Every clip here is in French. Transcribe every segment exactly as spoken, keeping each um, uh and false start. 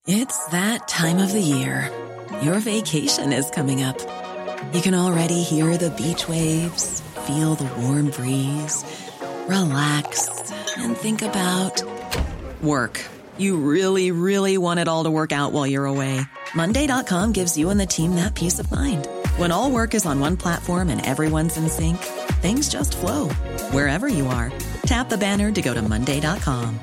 It's that time of the year. Your vacation is coming up. You can already hear the beach waves, feel the warm breeze, relax, and think about work. You really, really want it all to work out while you're away. Monday dot com gives you and the team that peace of mind. When all work is on one platform and everyone's in sync, things just flow. Wherever you are, tap the banner to go to Monday dot com.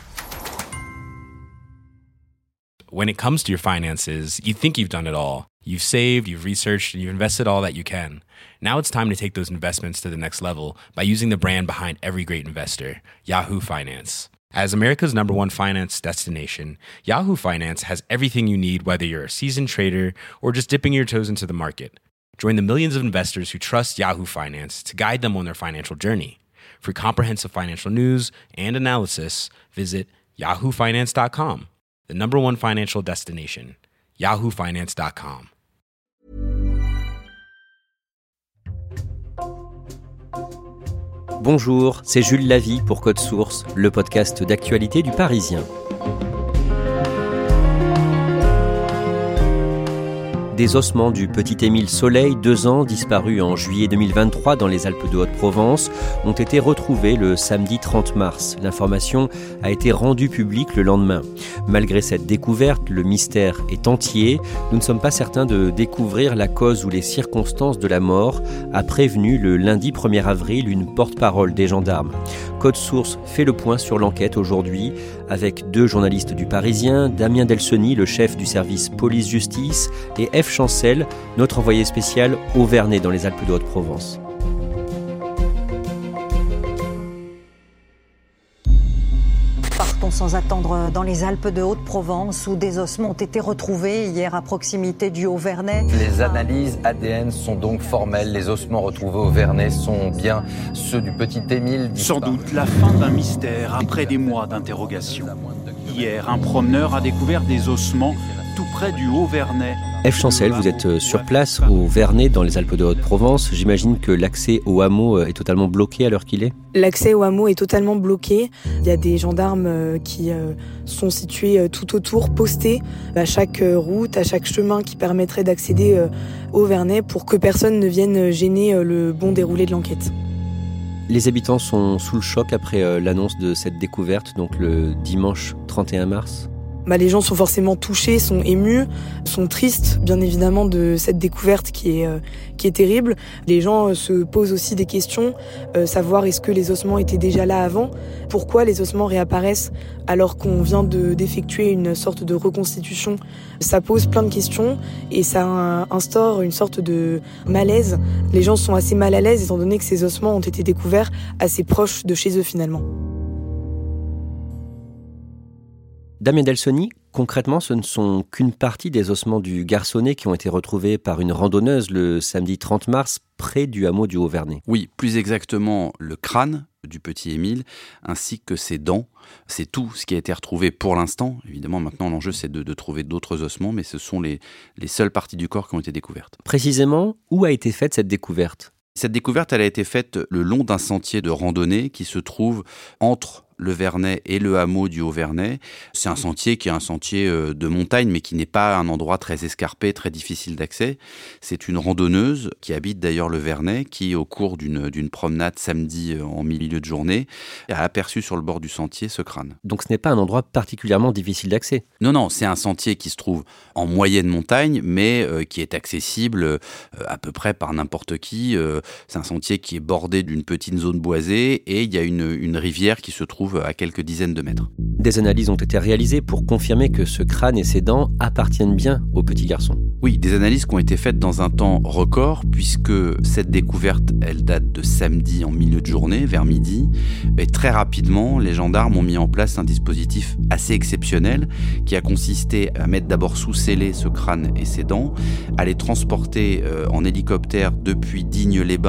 When it comes to your finances, you think you've done it all. You've saved, you've researched, and you've invested all that you can. Now it's time to take those investments to the next level by using the brand behind every great investor, Yahoo Finance. As America's number one finance destination, Yahoo Finance has everything you need, whether you're a seasoned trader or just dipping your toes into the market. Join the millions of investors who trust Yahoo Finance to guide them on their financial journey. For comprehensive financial news and analysis, visit yahoo finance dot com. The number one financial destination, yahoo finance dot com. Bonjour, c'est Jules Lavie pour Code Source, le podcast d'actualité du Parisien. Des ossements du petit Émile Soleil, deux ans, disparu en juillet deux mille vingt-trois dans les Alpes de Haute-Provence, ont été retrouvés le samedi trente mars. L'information a été rendue publique le lendemain. Malgré cette découverte, le mystère est entier. Nous ne sommes pas certains de découvrir la cause ou les circonstances de la mort, a prévenu le lundi premier avril une porte-parole des gendarmes. Code Source fait le point sur l'enquête aujourd'hui avec deux journalistes du Parisien, Damien Delseny, le chef du service police-justice, et F. Chancel, notre envoyé spécial Auvernais dans les Alpes de Haute-Provence. Partons sans attendre dans les Alpes de Haute-Provence où des ossements ont été retrouvés hier à proximité du Auvernais. Les analyses A D N sont donc formelles. Les ossements retrouvés au Vernay sont bien ceux du petit Émile. Sans doute la fin d'un mystère après des mois d'interrogation. Hier, un promeneur a découvert des ossements tout près du Haut-Vernay. F. Chancel, vous êtes sur place au Vernay dans les Alpes de Haute-Provence. J'imagine que l'accès au hameau est totalement bloqué à l'heure qu'il est ? L'accès au hameau est totalement bloqué. Il y a des gendarmes qui sont situés tout autour, postés à chaque route, à chaque chemin qui permettrait d'accéder au Vernay pour que personne ne vienne gêner le bon déroulé de l'enquête. Les habitants sont sous le choc après l'annonce de cette découverte, donc le dimanche trente et un mars. Bah, les gens sont forcément touchés, sont émus, sont tristes, bien évidemment, de cette découverte qui est, euh, qui est terrible. Les gens euh, se posent aussi des questions, euh, savoir est-ce que les ossements étaient déjà là avant ? Pourquoi les ossements réapparaissent alors qu'on vient de, d'effectuer une sorte de reconstitution ? Ça pose plein de questions et ça instaure une sorte de malaise. Les gens sont assez mal à l'aise étant donné que ces ossements ont été découverts assez proches de chez eux finalement. Damien Delseny, concrètement, ce ne sont qu'une partie des ossements du garçonnet qui ont été retrouvés par une randonneuse le samedi trente mars près du hameau du Haut-Vernay. Oui, plus exactement le crâne du petit Émile ainsi que ses dents. C'est tout ce qui a été retrouvé pour l'instant. Évidemment, maintenant, l'enjeu, c'est de, de trouver d'autres ossements, mais ce sont les, les seules parties du corps qui ont été découvertes. Précisément, où a été faite cette découverte ? Cette découverte, elle a été faite le long d'un sentier de randonnée qui se trouve entre le Vernay et le hameau du Haut-Vernay. C'est un sentier qui est un sentier de montagne, mais qui n'est pas un endroit très escarpé, très difficile d'accès. C'est une randonneuse qui habite d'ailleurs le Vernay, qui, au cours d'une, d'une promenade samedi en milieu de journée, a aperçu sur le bord du sentier ce crâne. Donc ce n'est pas un endroit particulièrement difficile d'accès ? Non, non, c'est un sentier qui se trouve en moyenne montagne, mais euh, qui est accessible euh, à peu près par n'importe qui. Euh, c'est un sentier qui est bordé d'une petite zone boisée et il y a une, une rivière qui se trouve à quelques dizaines de mètres. Des analyses ont été réalisées pour confirmer que ce crâne et ses dents appartiennent bien au petit garçon. Oui, des analyses qui ont été faites dans un temps record, puisque cette découverte, elle date de samedi en milieu de journée, vers midi. Et très rapidement, les gendarmes ont mis en place un dispositif assez exceptionnel qui a consisté à mettre d'abord sous scellé ce crâne et ses dents, à les transporter euh, en hélicoptère depuis Digne-les-Bains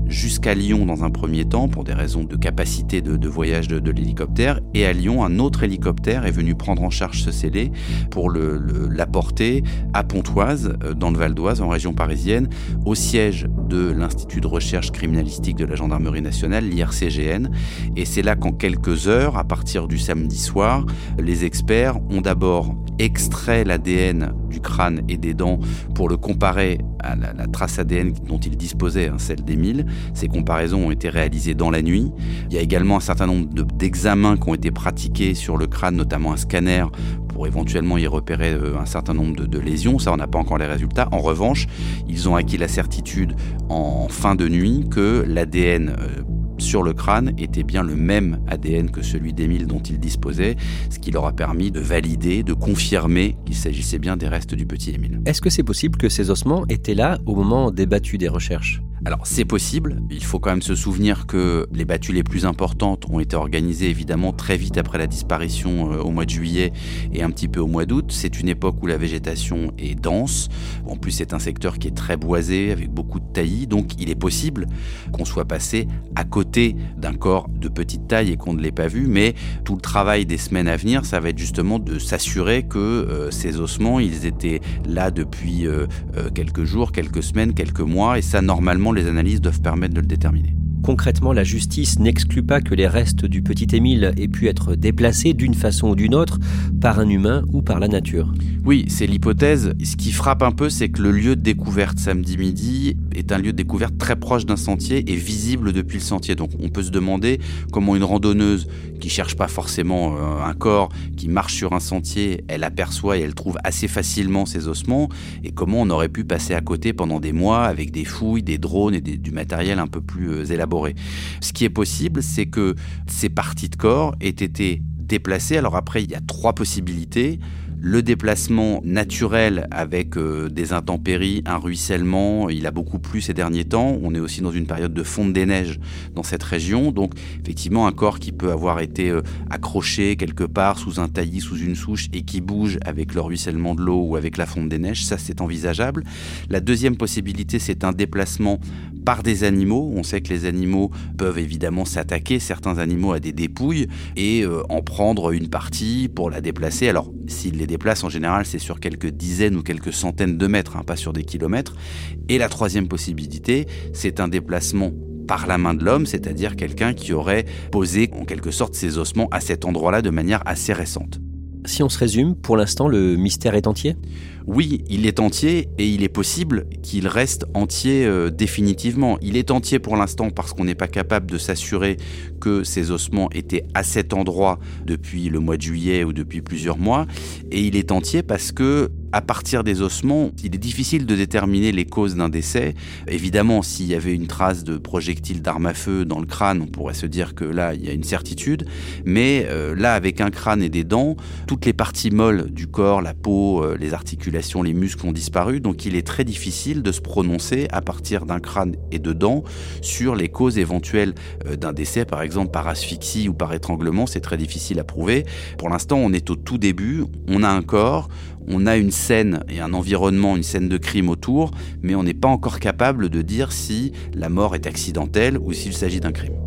jusqu'à Lyon dans un premier temps pour des raisons de capacité de, de voyage de, de l'hélicoptère. Et à Lyon, un autre hélicoptère est venu prendre en charge ce scellé pour le, le, l'apporter à Pontoise, dans le Val d'Oise, en région parisienne, au siège de l'Institut de recherche criminalistique de la Gendarmerie nationale, l'I R C G N. Et c'est là qu'en quelques heures, à partir du samedi soir, les experts ont d'abord extrait l'A D N du crâne et des dents pour le comparer à la, la trace A D N dont ils disposaient, hein, celle d'Émile. Ces comparaisons ont été réalisées dans la nuit. Il y a également un certain nombre de, d'examens qui ont été pratiqués sur le crâne, notamment un scanner pour éventuellement y repérer un certain nombre de, de lésions. Ça, on n'a pas encore les résultats. En revanche, ils ont acquis la certitude en fin de nuit que l'A D N euh, sur le crâne était bien le même A D N que celui d'Émile dont ils disposaient, ce qui leur a permis de valider, de confirmer qu'il s'agissait bien des restes du petit Émile. Est-ce que c'est possible que ces ossements étaient là au moment des battues des recherches ? Alors c'est possible, il faut quand même se souvenir que les battues les plus importantes ont été organisées évidemment très vite après la disparition euh, au mois de juillet et un petit peu au mois d'août. C'est une époque où la végétation est dense, en plus c'est un secteur qui est très boisé avec beaucoup de taillis, donc il est possible qu'on soit passé à côté d'un corps de petite taille et qu'on ne l'ait pas vu, mais tout le travail des semaines à venir, ça va être justement de s'assurer que euh, ces ossements, ils étaient là depuis euh, euh, quelques jours, quelques semaines, quelques mois, et ça normalement les analyses doivent permettre de le déterminer. Concrètement, la justice n'exclut pas que les restes du petit Émile aient pu être déplacés d'une façon ou d'une autre par un humain ou par la nature. Oui, c'est l'hypothèse. Ce qui frappe un peu, c'est que le lieu de découverte samedi midi est un lieu de découverte très proche d'un sentier et visible depuis le sentier. Donc on peut se demander comment une randonneuse qui cherche pas forcément un corps, qui marche sur un sentier, elle aperçoit et elle trouve assez facilement ces ossements, et comment on aurait pu passer à côté pendant des mois avec des fouilles, des drones et des, du matériel un peu plus élaboré. Ce qui est possible, c'est que ces parties de corps aient été déplacées. Alors après, il y a trois possibilités. Le déplacement naturel avec euh, des intempéries, un ruissellement, il a beaucoup plu ces derniers temps. On est aussi dans une période de fonte des neiges dans cette région. Donc effectivement, un corps qui peut avoir été euh, accroché quelque part sous un taillis, sous une souche et qui bouge avec le ruissellement de l'eau ou avec la fonte des neiges, ça c'est envisageable. La deuxième possibilité, c'est un déplacement par des animaux. On sait que les animaux peuvent évidemment s'attaquer, certains animaux, à des dépouilles et euh, en prendre une partie pour la déplacer. Alors, s'ils les déplacent, en général, c'est sur quelques dizaines ou quelques centaines de mètres, hein, pas sur des kilomètres. Et la troisième possibilité, c'est un déplacement par la main de l'homme, c'est-à-dire quelqu'un qui aurait posé en quelque sorte ses ossements à cet endroit-là de manière assez récente. Si on se résume, pour l'instant, le mystère est entier ? Oui, il est entier et il est possible qu'il reste entier euh, définitivement. Il est entier pour l'instant parce qu'on n'est pas capable de s'assurer que ces ossements étaient à cet endroit depuis le mois de juillet ou depuis plusieurs mois. Et il est entier parce que, à partir des ossements, il est difficile de déterminer les causes d'un décès. Évidemment, s'il y avait une trace de projectile d'arme à feu dans le crâne, on pourrait se dire que là, il y a une certitude. Mais euh, là, avec un crâne et des dents, toutes les parties molles du corps, la peau, euh, les articulations, les muscles ont disparu. Donc il est très difficile de se prononcer à partir d'un crâne et de dents sur les causes éventuelles euh, d'un décès, par exemple par asphyxie ou par étranglement. C'est très difficile à prouver. Pour l'instant, on est au tout début. On a un corps, on a une scène et un environnement, une scène de crime autour, mais on n'est pas encore capable de dire si la mort est accidentelle ou s'il s'agit d'un crime.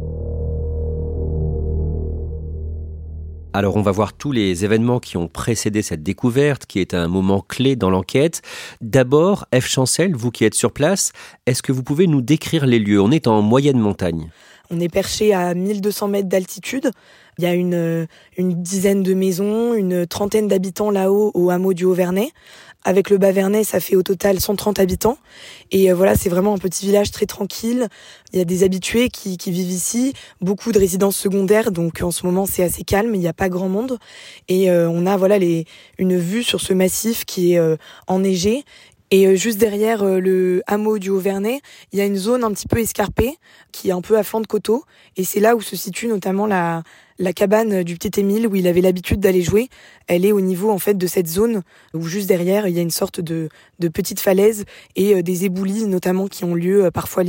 Alors on va voir tous les événements qui ont précédé cette découverte, qui est un moment clé dans l'enquête. D'abord, Ève Chancel, vous qui êtes sur place, est-ce que vous pouvez nous décrire les lieux ? On est en moyenne montagne. On est perché à mille deux cents mètres d'altitude. Il y a une, une dizaine de maisons, une trentaine d'habitants là-haut au hameau du Haut-Vernay. Avec le Bas-Vernay, ça fait au total cent trente habitants. Et voilà, c'est vraiment un petit village très tranquille. Il y a des habitués qui, qui vivent ici, beaucoup de résidences secondaires, donc en ce moment c'est assez calme, il n'y a pas grand monde. Et euh, on a voilà les, une vue sur ce massif qui est euh, enneigé. Et euh, juste derrière euh, le hameau du Haut-Vernay, il y a une zone un petit peu escarpée, qui est un peu à flanc de coteau. Et c'est là où se situe notamment la, la cabane du petit Émile, où il avait l'habitude d'aller jouer. Elle est au niveau en fait de cette zone, où juste derrière, il y a une sorte de, de petite falaise et euh, des éboulis notamment qui ont lieu euh, parfois l'hiver.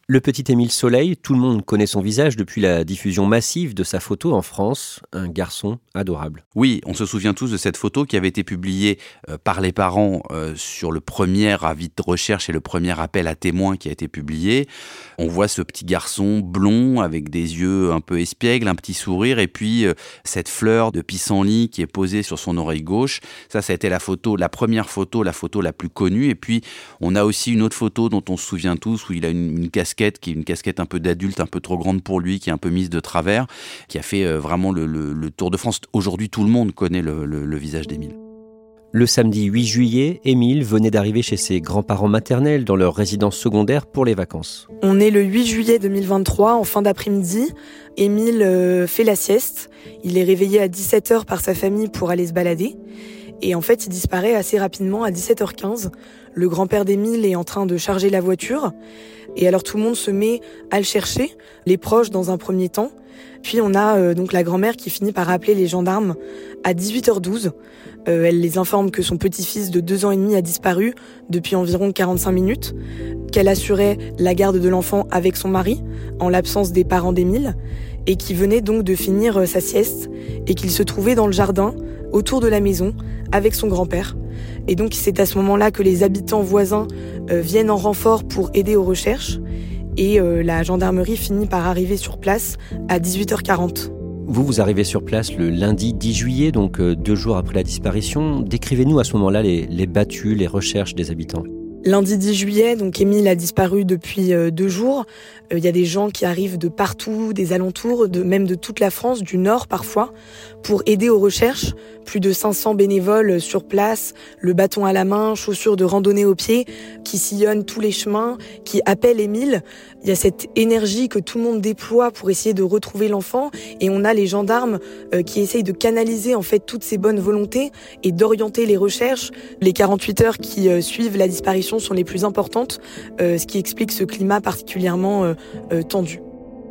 Le petit Émile Soleil, tout le monde connaît son visage depuis la diffusion massive de sa photo en France. Un garçon adorable. Oui, on se souvient tous de cette photo qui avait été publiée euh, par les parents euh, sur le premier avis de recherche et le premier appel à témoins qui a été publié. On voit ce petit garçon blond avec des yeux un peu espiègles, un petit sourire et puis euh, cette fleur de pissenlit qui est posée sur son oreille gauche. Ça, ça a été la photo, la première photo, la photo la plus connue. Et puis, on a aussi une autre photo dont on se souvient tous où il a une, une casquette qui est une casquette un peu d'adulte, un peu trop grande pour lui, qui est un peu mise de travers, qui a fait euh, vraiment le, le, le Tour de France. Aujourd'hui, tout le monde connaît le, le, le visage d'Émile. Le samedi huit juillet, Émile venait d'arriver chez ses grands-parents maternels dans leur résidence secondaire pour les vacances. On est le huit juillet deux mille vingt-trois, en fin d'après-midi. Émile euh, fait la sieste. Il est réveillé à dix-sept heures par sa famille pour aller se balader. Et en fait, il disparaît assez rapidement à dix-sept heures quinze. Le grand-père d'Émile est en train de charger la voiture. Et alors tout le monde se met à le chercher, les proches dans un premier temps. Puis on a euh, donc la grand-mère qui finit par appeler les gendarmes à dix-huit heures douze. Euh, elle les informe que son petit-fils de deux ans et demi a disparu depuis environ quarante-cinq minutes, qu'elle assurait la garde de l'enfant avec son mari, en l'absence des parents d'Émile, et qui venait donc de finir euh, sa sieste, et qu'il se trouvait dans le jardin, autour de la maison, avec son grand-père. Et donc c'est à ce moment-là que les habitants voisins euh, viennent en renfort pour aider aux recherches. Et euh, la gendarmerie finit par arriver sur place à dix-huit heures quarante. Vous, vous arrivez sur place le lundi dix juillet, donc euh, deux jours après la disparition. Décrivez-nous à ce moment-là les, les battues, les recherches des habitants. Lundi dix juillet, donc Émile a disparu depuis euh, deux jours. Il euh, y a des gens qui arrivent de partout, des alentours, de, même de toute la France, du Nord parfois, pour aider aux recherches. Plus de cinq cents bénévoles sur place, le bâton à la main, chaussures de randonnée aux pieds, qui sillonnent tous les chemins, qui appellent Émile. Il y a cette énergie que tout le monde déploie pour essayer de retrouver l'enfant, et on a les gendarmes euh, qui essayent de canaliser en fait toutes ces bonnes volontés et d'orienter les recherches. Les quarante-huit heures qui euh, suivent la disparition sont les plus importantes, euh, ce qui explique ce climat particulièrement euh, euh, tendu.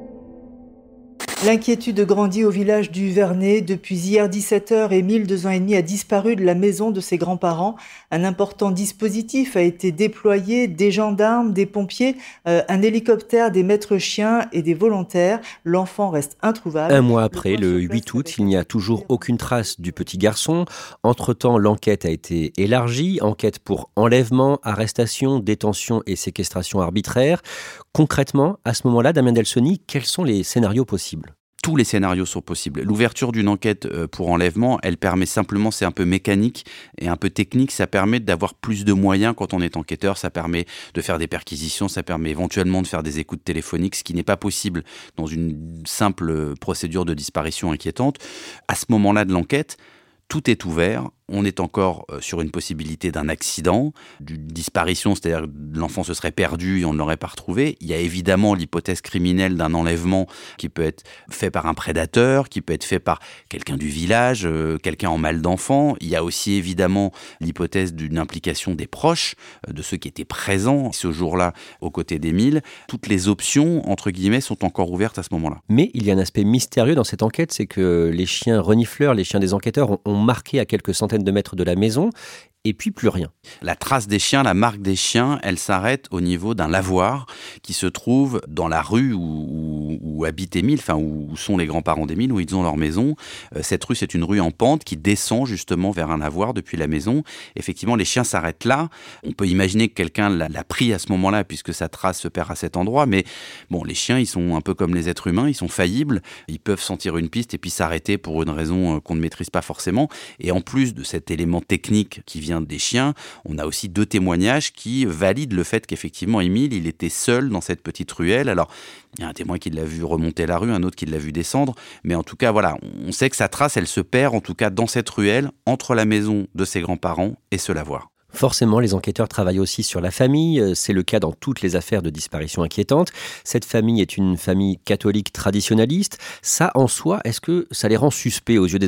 L'inquiétude grandit au village du Vernet. Depuis hier dix-sept heures, Émile, deux ans et demi, a disparu de la maison de ses grands-parents. Un important dispositif a été déployé, des gendarmes, des pompiers, euh, un hélicoptère, des maîtres chiens et des volontaires. L'enfant reste introuvable. Un mois après, le huit août, il n'y a toujours aucune trace du petit garçon. Entre-temps, l'enquête a été élargie. Enquête pour enlèvement, arrestation, détention et séquestration arbitraire. Concrètement, à ce moment-là, Damien Delsoni, quels sont les scénarios possibles ? Tous les scénarios sont possibles. L'ouverture d'une enquête pour enlèvement, elle permet simplement, c'est un peu mécanique et un peu technique, ça permet d'avoir plus de moyens quand on est enquêteur, ça permet de faire des perquisitions, ça permet éventuellement de faire des écoutes téléphoniques, ce qui n'est pas possible dans une simple procédure de disparition inquiétante. À ce moment-là de l'enquête, tout est ouvert. On est encore sur une possibilité d'un accident, d'une disparition, c'est-à-dire que l'enfant se serait perdu et on ne l'aurait pas retrouvé. Il y a évidemment l'hypothèse criminelle d'un enlèvement qui peut être fait par un prédateur, qui peut être fait par quelqu'un du village, euh, quelqu'un en mal d'enfant. Il y a aussi évidemment l'hypothèse d'une implication des proches, euh, de ceux qui étaient présents ce jour-là aux côtés d'Émile. Toutes les options, entre guillemets, sont encore ouvertes à ce moment-là. Mais il y a un aspect mystérieux dans cette enquête, c'est que les chiens renifleurs, les chiens des enquêteurs ont, ont marqué à quelques centaines de mètres de la maison, et puis plus rien. La trace des chiens, la marque des chiens, elle s'arrête au niveau d'un lavoir qui se trouve dans la rue où, où, où habite Émile, enfin où sont les grands-parents d'Émile, où ils ont leur maison. Euh, cette rue, c'est une rue en pente qui descend justement vers un lavoir depuis la maison. Effectivement, les chiens s'arrêtent là. On peut imaginer que quelqu'un l'a, l'a pris à ce moment-là puisque sa trace se perd à cet endroit. Mais bon, les chiens, ils sont un peu comme les êtres humains, ils sont faillibles. Ils peuvent sentir une piste et puis s'arrêter pour une raison qu'on ne maîtrise pas forcément. Et en plus de cet élément technique qui vient des chiens, on a aussi deux témoignages qui valident le fait qu'effectivement Émile, il était seul dans cette petite ruelle. Alors, il y a un témoin qui l'a vu remonter la rue, un autre qui l'a vu descendre, mais en tout cas, voilà, on sait que sa trace, elle se perd en tout cas dans cette ruelle, entre la maison de ses grands-parents et ce lavoir. Forcément, les enquêteurs travaillent aussi sur la famille. C'est le cas dans toutes les affaires de disparition inquiétantes. Cette famille est une famille catholique traditionnaliste. Ça, en soi, est-ce que ça les rend suspects aux yeux des enquêteurs ?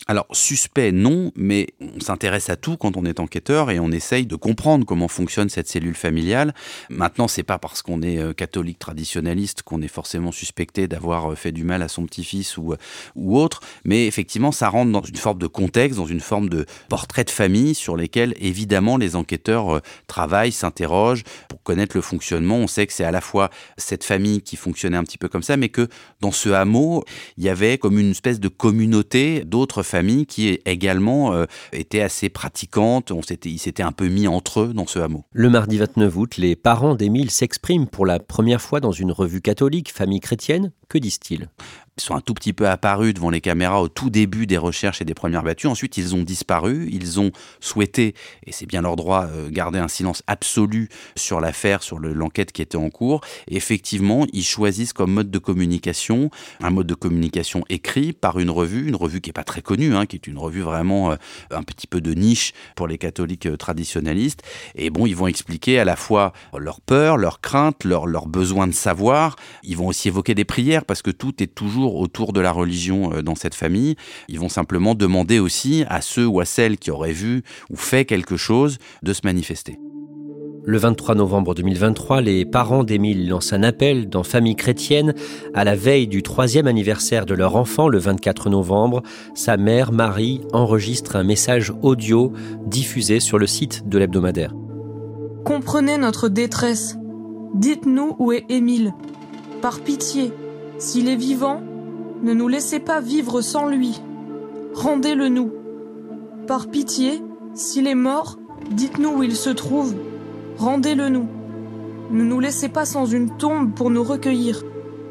Alors, suspect, non, mais on s'intéresse à tout quand on est enquêteur et on essaye de comprendre comment fonctionne cette cellule familiale. Maintenant, c'est pas parce qu'on est catholique traditionnaliste qu'on est forcément suspecté d'avoir fait du mal à son petit-fils ou, ou autre, mais effectivement, ça rentre dans une forme de contexte, dans une forme de portrait de famille sur lesquels, évidemment, les enquêteurs travaillent, s'interrogent pour connaître le fonctionnement. On sait que c'est à la fois cette famille qui fonctionnait un petit peu comme ça, mais que dans ce hameau, il y avait comme une espèce de communauté d'autres familles qui également euh, étaient assez pratiquantes. On s'était, ils s'étaient un peu mis entre eux dans ce hameau. Le mardi vingt-neuf août, les parents d'Émile s'expriment pour la première fois dans une revue catholique, Famille chrétienne. Que disent-ils ? Ils sont un tout petit peu apparus devant les caméras au tout début des recherches et des premières battues. Ensuite, ils ont disparu. Ils ont souhaité, et c'est bien leur droit, garder un silence absolu sur l'affaire, sur le, l'enquête qui était en cours. Et effectivement, ils choisissent comme mode de communication un mode de communication écrit par une revue, une revue qui n'est pas très connue, hein, qui est une revue vraiment euh, un petit peu de niche pour les catholiques euh, traditionnalistes. Et bon, ils vont expliquer à la fois leur peur, leur crainte, leur, leur besoin de savoir. Ils vont aussi évoquer des prières parce que tout est toujours autour de la religion euh, dans cette famille. Ils vont simplement demander aussi à ceux ou à celles qui auraient vu ou fait quelque chose de se manifester. Le vingt-trois novembre deux mille vingt-trois, les parents d'Émile lancent un appel dans Famille chrétienne à la veille du troisième anniversaire de leur enfant, le vingt-quatre novembre. Sa mère, Marie, enregistre un message audio diffusé sur le site de l'hebdomadaire. Comprenez notre détresse. Dites-nous où est Émile. Par pitié, s'il est vivant, ne nous laissez pas vivre sans lui. Rendez-le nous. Par pitié, s'il est mort, dites-nous où il se trouve. Rendez-le nous. Ne nous laissez pas sans une tombe pour nous recueillir.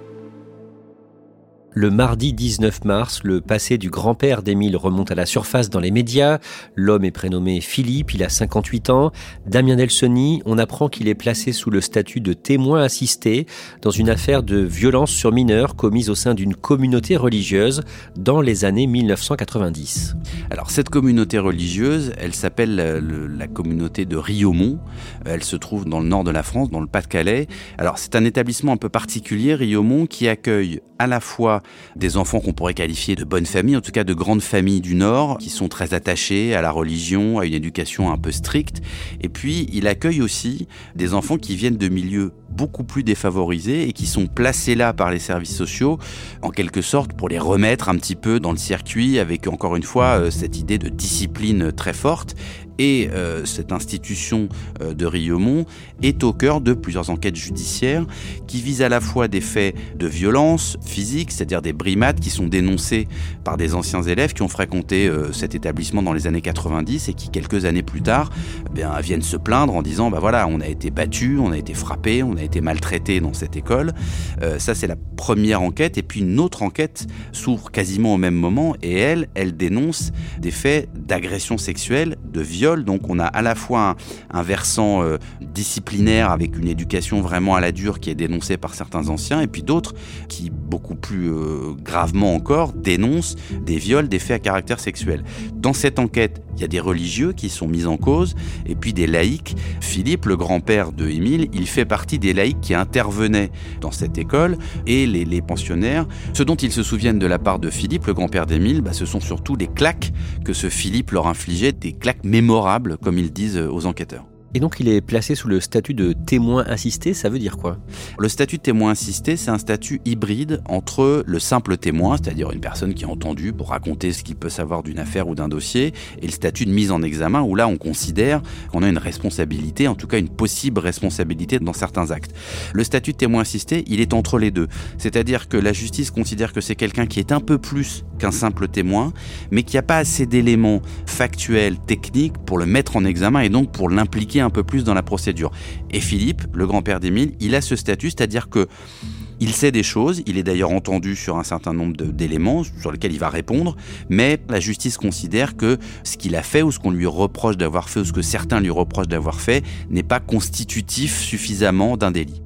Le mardi dix-neuf mars, le passé du grand-père d'Émile remonte à la surface dans les médias. L'homme est prénommé Philippe, il a cinquante-huit ans. Damien Delsoni, on apprend qu'il est placé sous le statut de témoin assisté dans une affaire de violence sur mineurs commise au sein d'une communauté religieuse dans les années mille neuf cent quatre-vingt-dix. Alors cette communauté religieuse, elle s'appelle le, la communauté de Riaumont. Elle se trouve dans le nord de la France, dans le Pas-de-Calais. Alors c'est un établissement un peu particulier, Riaumont, qui accueille à la fois des enfants qu'on pourrait qualifier de bonnes familles, en tout cas de grandes familles du Nord, qui sont très attachés à la religion, à une éducation un peu stricte. Et puis, il accueille aussi des enfants qui viennent de milieux beaucoup plus défavorisés et qui sont placés là par les services sociaux, en quelque sorte pour les remettre un petit peu dans le circuit, avec encore une fois cette idée de discipline très forte. Et euh, cette institution euh, de Riaumont est au cœur de plusieurs enquêtes judiciaires qui visent à la fois des faits de violence physique, c'est-à-dire des brimades qui sont dénoncées par des anciens élèves qui ont fréquenté euh, cet établissement dans les années quatre-vingt-dix et qui, quelques années plus tard, eh bien, viennent se plaindre en disant bah voilà, on a été battus, on a été frappés, on a été maltraités dans cette école. Euh, ça, c'est la première enquête. Et puis une autre enquête s'ouvre quasiment au même moment et elle, elle dénonce des faits d'agression sexuelle, de viol. Donc on a à la fois un, un versant euh, disciplinaire avec une éducation vraiment à la dure qui est dénoncée par certains anciens et puis d'autres qui, beaucoup plus euh, gravement encore, dénoncent des viols, des faits à caractère sexuel. Dans cette enquête, il y a des religieux qui sont mis en cause et puis des laïcs. Philippe, le grand-père de Émile, il fait partie des laïcs qui intervenaient dans cette école et les, les pensionnaires. Ce dont ils se souviennent de la part de Philippe, le grand-père d'Émile, bah, ce sont surtout les claques que ce Philippe leur infligeait, des claques mémorables, comme ils disent aux enquêteurs. Et donc il est placé sous le statut de témoin assisté, ça veut dire quoi ? Le statut de témoin assisté, c'est un statut hybride entre le simple témoin, c'est-à-dire une personne qui a entendu pour raconter ce qu'il peut savoir d'une affaire ou d'un dossier, et le statut de mise en examen, où là on considère qu'on a une responsabilité, en tout cas une possible responsabilité dans certains actes. Le statut de témoin assisté, il est entre les deux, c'est-à-dire que la justice considère que c'est quelqu'un qui est un peu plus qu'un simple témoin, mais qui n'a pas assez d'éléments factuels, techniques pour le mettre en examen et donc pour l'impliquer un peu plus dans la procédure. Et Philippe, le grand-père d'Émile, il a ce statut, c'est-à-dire que il sait des choses, il est d'ailleurs entendu sur un certain nombre de, d'éléments sur lesquels il va répondre, mais la justice considère que ce qu'il a fait ou ce qu'on lui reproche d'avoir fait ou ce que certains lui reprochent d'avoir fait n'est pas constitutif suffisamment d'un délit.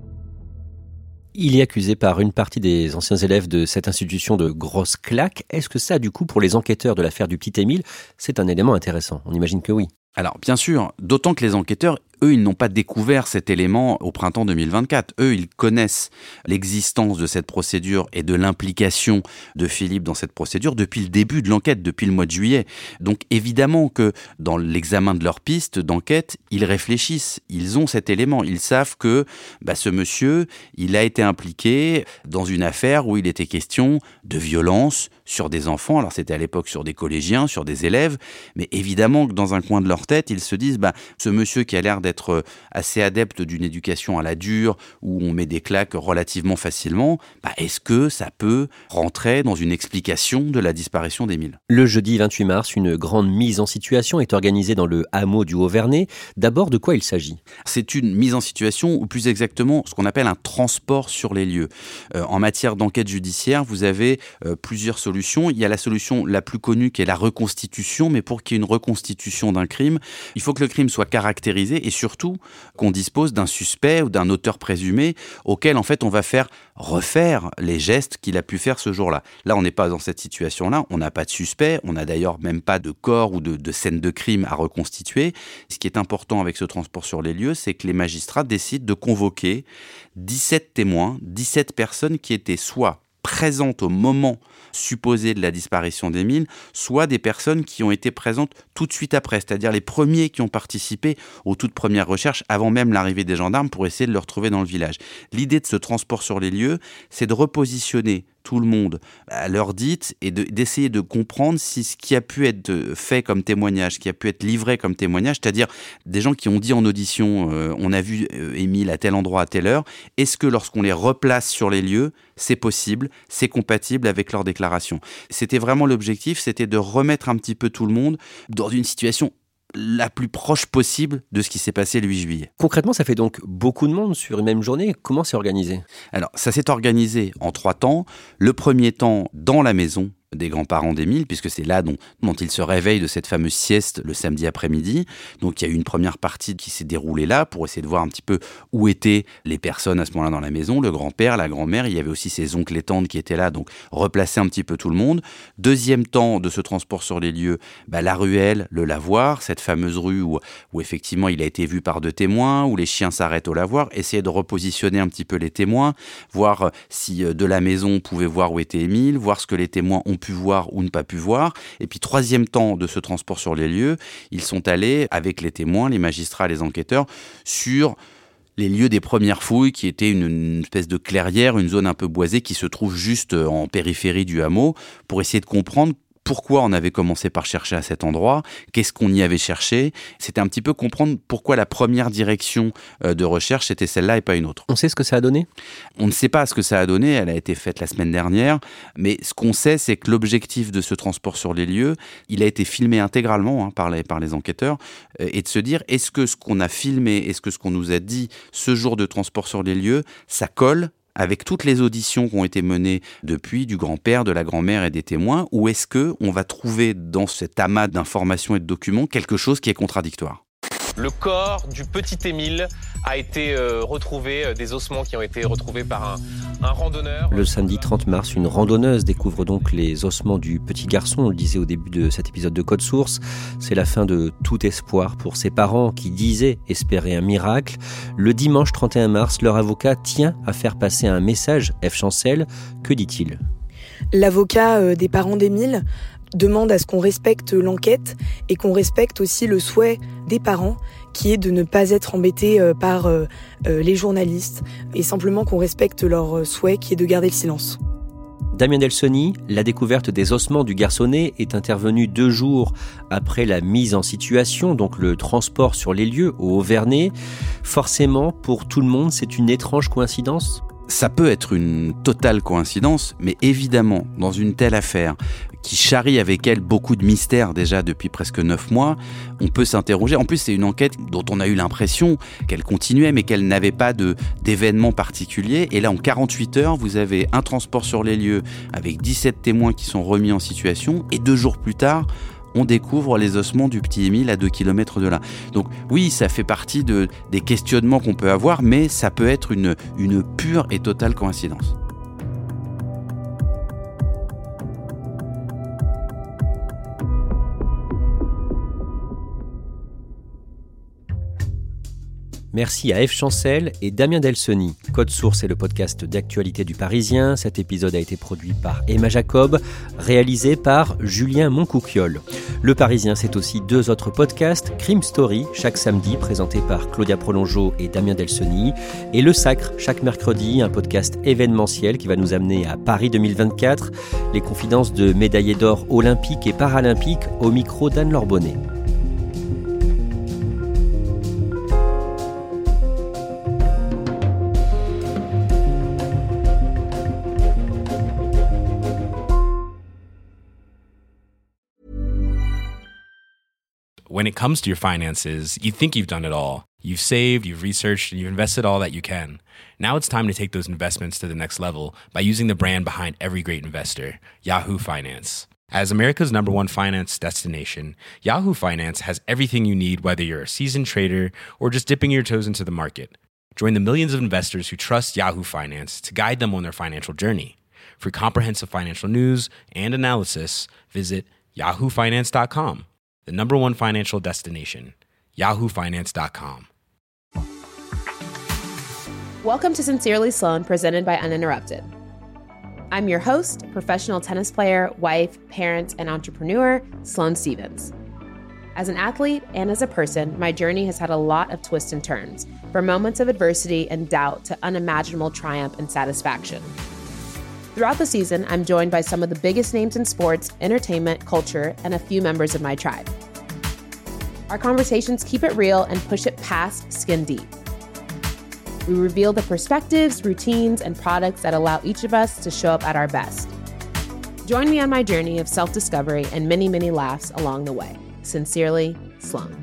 Il est accusé par une partie des anciens élèves de cette institution de grosses claques. Est-ce que ça, du coup, pour les enquêteurs de l'affaire du petit Émile, c'est un élément intéressant ? On imagine que oui. Alors, bien sûr, d'autant que les enquêteurs, eux, ils n'ont pas découvert cet élément au printemps deux mille vingt-quatre. Eux, ils connaissent l'existence de cette procédure et de l'implication de Philippe dans cette procédure depuis le début de l'enquête, depuis le mois de juillet. Donc évidemment que dans l'examen de leur piste d'enquête, ils réfléchissent, ils ont cet élément, ils savent que bah, ce monsieur, il a été impliqué dans une affaire où il était question de violence sur des enfants. Alors c'était à l'époque sur des collégiens, sur des élèves, mais évidemment que dans un coin de leur tête, ils se disent bah, ce monsieur qui a l'air d'être assez adepte d'une éducation à la dure, où on met des claques relativement facilement, bah, est-ce que ça peut rentrer dans une explication de la disparition d'Émile ? Le jeudi vingt-huit mars, une grande mise en situation est organisée dans le hameau du Haut-Vernay. D'abord, de quoi il s'agit ? C'est une mise en situation, ou plus exactement, ce qu'on appelle un transport sur les lieux. Euh, en matière d'enquête judiciaire, vous avez euh, plusieurs solutions. Il y a la solution la plus connue qui est la reconstitution, mais pour qu'il y ait une reconstitution d'un crime, il faut que le crime soit caractérisé et surtout qu'on dispose d'un suspect ou d'un auteur présumé auquel en fait on va faire refaire les gestes qu'il a pu faire ce jour-là. Là, on n'est pas dans cette situation-là, on n'a pas de suspect, on n'a d'ailleurs même pas de corps ou de, de scène de crime à reconstituer. Ce qui est important avec ce transport sur les lieux, c'est que les magistrats décident de convoquer dix-sept témoins, dix-sept personnes qui étaient soit présentes au moment supposé de la disparition d'Émile, soit des personnes qui ont été présentes tout de suite après, c'est-à-dire les premiers qui ont participé aux toutes premières recherches avant même l'arrivée des gendarmes pour essayer de le retrouver dans le village. L'idée de ce transport sur les lieux, c'est de repositionner tout le monde à l'heure dite et de, d'essayer de comprendre si ce qui a pu être fait comme témoignage, ce qui a pu être livré comme témoignage, c'est-à-dire des gens qui ont dit en audition euh, on a vu euh, Émile à tel endroit à telle heure, est-ce que lorsqu'on les replace sur les lieux, c'est possible, c'est compatible avec leur déclaration. C'était vraiment l'objectif, c'était de remettre un petit peu tout le monde dans une situation la plus proche possible de ce qui s'est passé le huit juillet. Concrètement, ça fait donc beaucoup de monde sur une même journée. Comment c'est organisé ? Alors, ça s'est organisé en trois temps. Le premier temps, dans la maison des grands-parents d'Émile, puisque c'est là dont, dont il se réveille de cette fameuse sieste le samedi après-midi. Donc il y a eu une première partie qui s'est déroulée là pour essayer de voir un petit peu où étaient les personnes à ce moment-là dans la maison, le grand-père, la grand-mère, il y avait aussi ses oncles et tantes qui étaient là, donc replacer un petit peu tout le monde. Deuxième temps de ce transport sur les lieux, bah, la ruelle, le lavoir, cette fameuse rue où, où effectivement il a été vu par deux témoins, où les chiens s'arrêtent au lavoir, essayer de repositionner un petit peu les témoins, voir si de la maison on pouvait voir où était Émile, voir ce que les témoins ont pu voir ou ne pas pu voir. Et puis troisième temps de ce transport sur les lieux, ils sont allés avec les témoins, les magistrats, les enquêteurs sur les lieux des premières fouilles qui étaient une, une espèce de clairière, une zone un peu boisée qui se trouve juste en périphérie du hameau pour essayer de comprendre pourquoi on avait commencé par chercher à cet endroit, qu'est-ce qu'on y avait cherché. C'était un petit peu comprendre pourquoi la première direction de recherche était celle-là et pas une autre. On sait ce que ça a donné ? On ne sait pas ce que ça a donné, elle a été faite la semaine dernière, mais ce qu'on sait, c'est que l'objectif de ce transport sur les lieux, il a été filmé intégralement hein, par, les, par les enquêteurs, euh, et de se dire, est-ce que ce qu'on a filmé, est-ce que ce qu'on nous a dit ce jour de transport sur les lieux, ça colle avec toutes les auditions qui ont été menées depuis, du grand-père, de la grand-mère et des témoins, ou est-ce qu'on va trouver dans cet amas d'informations et de documents quelque chose qui est contradictoire ? Le corps du petit Émile a été euh, retrouvé, euh, des ossements qui ont été retrouvés par un, un randonneur. Le samedi trente mars, une randonneuse découvre donc les ossements du petit garçon. On le disait au début de cet épisode de Code Source. C'est la fin de tout espoir pour ses parents qui disaient espérer un miracle. Le dimanche trente et un mars, leur avocat tient à faire passer un message. F. Chancel, que dit-il ? L'avocat des parents d'Émile demande à ce qu'on respecte l'enquête et qu'on respecte aussi le souhait des parents qui est de ne pas être embêtés par les journalistes et simplement qu'on respecte leur souhait qui est de garder le silence. Damien Delsoni, la découverte des ossements du garçonnet est intervenue deux jours après la mise en situation, donc le transport sur les lieux au Haut-Vernay. Forcément, pour tout le monde, c'est une étrange coïncidence ? Ça peut être une totale coïncidence, mais évidemment, dans une telle affaire qui charrie avec elle beaucoup de mystères déjà depuis presque neuf mois, on peut s'interroger. En plus, c'est une enquête dont on a eu l'impression qu'elle continuait, mais qu'elle n'avait pas de, d'événements particuliers. Et là, en quarante-huit heures, vous avez un transport sur les lieux avec dix-sept témoins qui sont remis en situation, et deux jours plus tard, on découvre les ossements du petit Émile à deux kilomètres de là. Donc oui, ça fait partie de, des questionnements qu'on peut avoir, mais ça peut être une, une pure et totale coïncidence. Merci à Ève Chancel et Damien Delseny. Code Source est le podcast d'actualité du Parisien. Cet épisode a été produit par Emma Jacob, réalisé par Julien Moncouquiol. Le Parisien, c'est aussi deux autres podcasts, Crime Story, chaque samedi, présenté par Claudia Prolongeau et Damien Delseny, et Le Sacre, chaque mercredi, un podcast événementiel qui va nous amener à Paris deux mille vingt-quatre, les confidences de médaillés d'or olympiques et paralympiques au micro d'Anne-Laure Bonnet. When it comes to your finances, you think you've done it all. You've saved, you've researched, and you've invested all that you can. Now it's time to take those investments to the next level by using the brand behind every great investor, Yahoo Finance. As America's number one finance destination, Yahoo Finance has everything you need, whether you're a seasoned trader or just dipping your toes into the market. Join the millions of investors who trust Yahoo Finance to guide them on their financial journey. For comprehensive financial news and analysis, visit yahoo finance dot com. The number one financial destination, yahoo finance dot com. Welcome to Sincerely Sloan, presented by Uninterrupted. I'm your host, professional tennis player, wife, parent, and entrepreneur, Sloane Stevens. As an athlete and as a person, my journey has had a lot of twists and turns, from moments of adversity and doubt to unimaginable triumph and satisfaction. Throughout the season, I'm joined by some of the biggest names in sports, entertainment, culture, and a few members of my tribe. Our conversations keep it real and push it past skin deep. We reveal the perspectives, routines, and products that allow each of us to show up at our best. Join me on my journey of self-discovery and many, many laughs along the way. Sincerely, Sloane.